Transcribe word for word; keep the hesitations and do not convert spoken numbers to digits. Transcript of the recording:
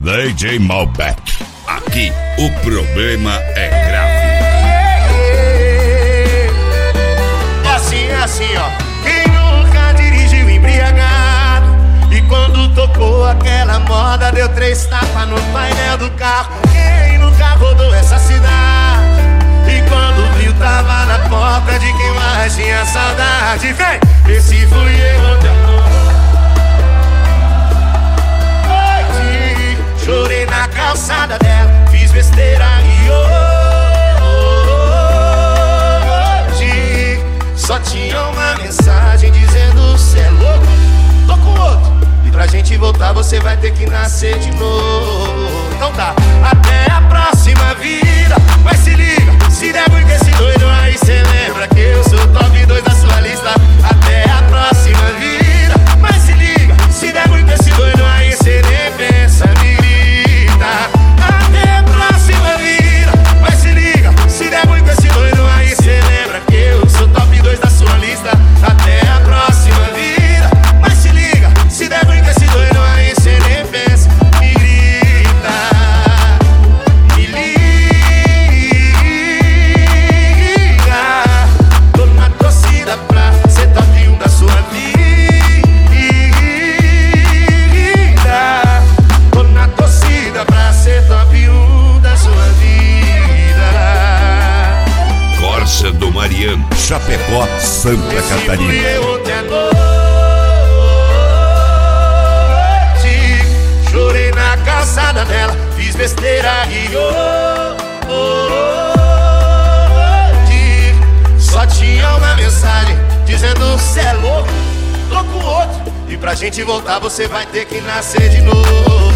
D J Malbec. Aqui o problema é grave. É assim, é assim, ó. Quem nunca dirigiu embriagado e quando tocou aquela moda deu três tapas no painel do carro? Quem nunca rodou essa cidade e quando viu tava na porta de quem mais tinha saudade? Vem! Esse fui eu ontem à noite. Chorei na calçada dela, fiz besteira e hoje só tinha uma mensagem dizendo: cê é louco, tô com outro, e pra gente voltar você vai ter que nascer de novo. Então tá, até a próxima vida, mas se liga, se der muito esse doido aí cê lembra que eu sou top dois da sua lista. Até a próxima vida, mas se liga, se der muito esse doido aí cê nem pensa, me até a próxima vida, mas se liga, se der muito esse doido aí cê lembra que eu sou top dois da sua lista. Até a próxima vida, mas se liga, se der muito esse doido aí cê nem pensa, me grita, me liga. Tô na torcida pra ser top um da sua vida. Tô na torcida pra ser top um da sua vida. Corsa do Mariano, Chapecó, Santa Esse Catarina. fui eu ontem à noite. Chorei na calçada dela, fiz besteira e hoje só tinha uma mensagem dizendo: cê é louco, tô com outro, e pra gente voltar você vai ter que nascer de novo.